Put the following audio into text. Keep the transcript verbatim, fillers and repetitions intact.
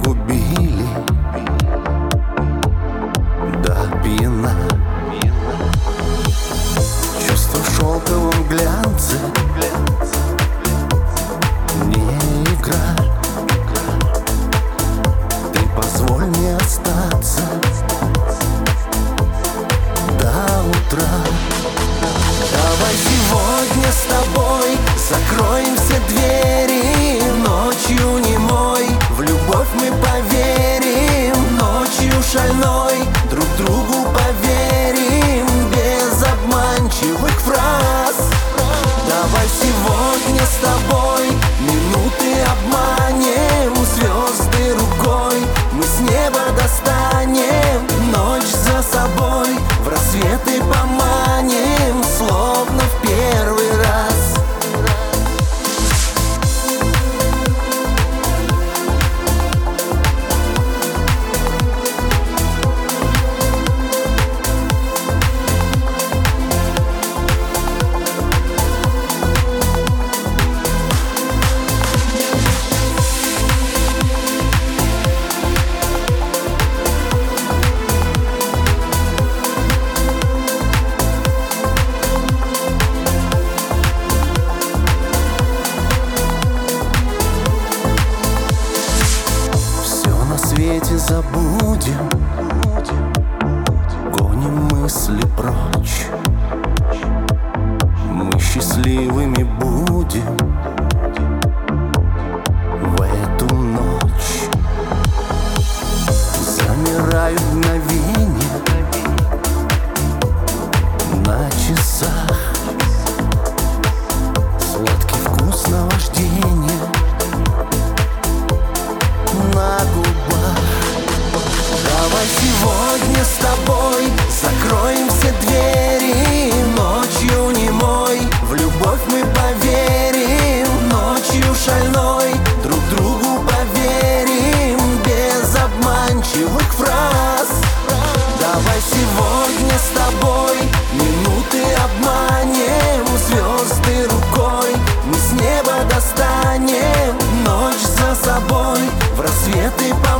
погубили до пьяна. Чувство в шелковом глянце не игра. Ты позволь мне остаться до утра. Давай сегодня с тобой закроем все двери. Ночью немой в любовь мы поверим. Ночью шальной друг другу поверим. Без обманчивых фраз. Давай сегодня с тобой минуты обманем. Звезды рукой мы с неба достанем. Ночь за собой в рассветы поманим, словно в первый раз. Забудем, гоним мысли прочь. Мы счастливыми будем в эту ночь. Замирают мгновения на часах. Сладкий вкус наваждения на губах. Давай сегодня с тобой закроем все двери. Ночью немой в любовь мы поверим. Ночью шальной друг другу поверим. Без обманчивых фраз. Давай сегодня с тобой минуты обманем. Звезды рукой мы с неба достанем. Ночь за собой в рассветы поманим.